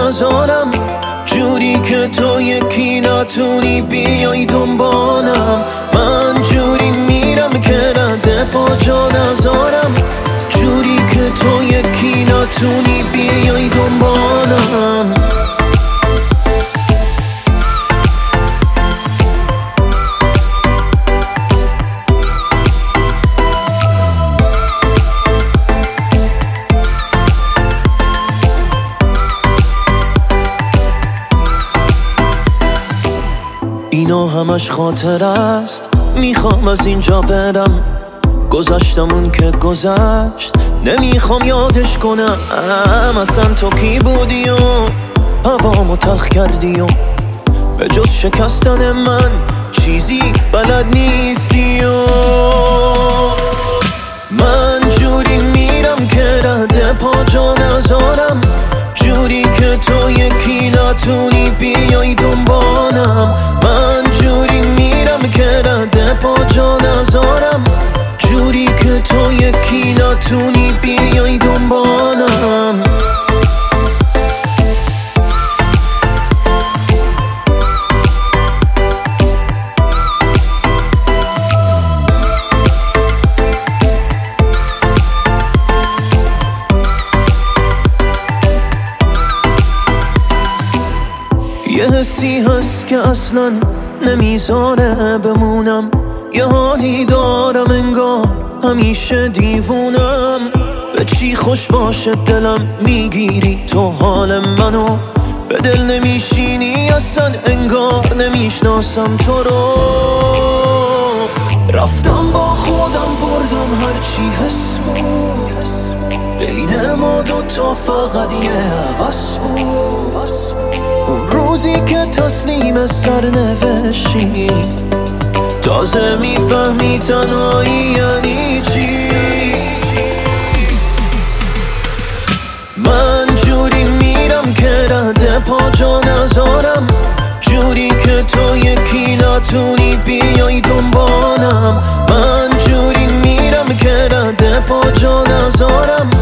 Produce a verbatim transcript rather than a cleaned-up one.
نذارم، جوری که تو یکی نتونی بیای دنبالم. من جوری میرم که رد پا جا نذارم، جوری که تو یکی نتونی بیای دنبالم. اینا همش خاطر است، میخوام از اینجا برم. گذشتمون که گذشت نمیخوام یادش کنم. اصلا تو کی بودی و هوامو تلخ کردی و به جز شکستن من چیزی بلد نیستی و من جوری میرم که رد پا جا نذارم، جوری که تو یکی نتونی بیای دنبالم. من جوری میرم که رد پا جا نذارم، جوری که تو یکی نتونی بیای دنبالم. یه حسی هست که اصلا نمیذاره بمونم، یه حالی دارم انگار همیشه دیوونم. به چی خوش باشه دلم میگیری تو حال منو، به دل نمیشینی اصلا انگار نمیشناسم تو رو. رفتم با خودم بردم هرچی حس بود، بین ما دوتا فقط یه هوس بود. اون روزی که تسلیم سرنوشتی، تازه میفهمی تنهایی یعنی چی. من جوری میرم که رد پا جا نذارم، جوری که تو یکی نتونی بیای دنبالم. من جوری میرم که رد پا جا نذارم،